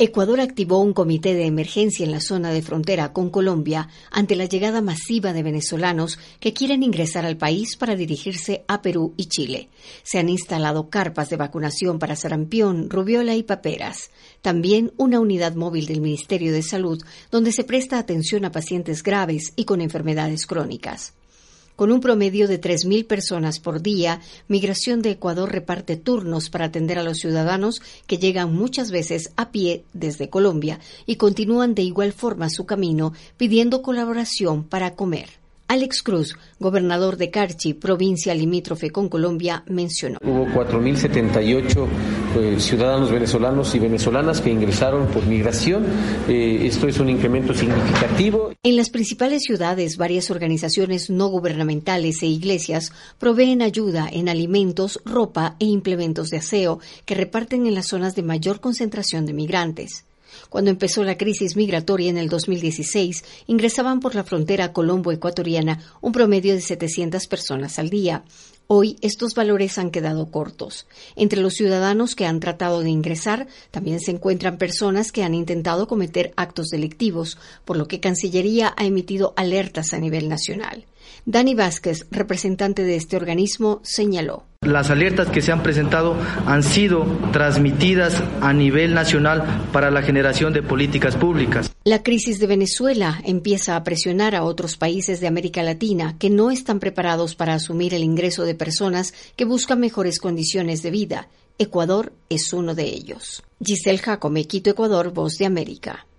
Ecuador activó un comité de emergencia en la zona de frontera con Colombia ante la llegada masiva de venezolanos que quieren ingresar al país para dirigirse a Perú y Chile. Se han instalado carpas de vacunación para sarampión, rubiola y paperas. También una unidad móvil del Ministerio de Salud donde se presta atención a pacientes graves y con enfermedades crónicas. Con un promedio de 3.000 personas por día, Migración de Ecuador reparte turnos para atender a los ciudadanos que llegan muchas veces a pie desde Colombia y continúan de igual forma su camino pidiendo colaboración para comer. Alex Cruz, gobernador de Carchi, provincia limítrofe con Colombia, mencionó. Hubo 4.078 ciudadanos venezolanos y venezolanas que ingresaron por migración. Esto es un incremento significativo. En las principales ciudades, varias organizaciones no gubernamentales e iglesias proveen ayuda en alimentos, ropa e implementos de aseo que reparten en las zonas de mayor concentración de migrantes. Cuando empezó la crisis migratoria en el 2016, ingresaban por la frontera colombo-ecuatoriana un promedio de 700 personas al día. Hoy estos valores han quedado cortos. Entre los ciudadanos que han tratado de ingresar, también se encuentran personas que han intentado cometer actos delictivos, por lo que Cancillería ha emitido alertas a nivel nacional. Dani Vázquez, representante de este organismo, señaló. Las alertas que se han presentado han sido transmitidas a nivel nacional para la generación de políticas públicas. La crisis de Venezuela empieza a presionar a otros países de América Latina que no están preparados para asumir el ingreso de personas que buscan mejores condiciones de vida. Ecuador es uno de ellos. Giselle Jacome, Quito, Ecuador, Voz de América.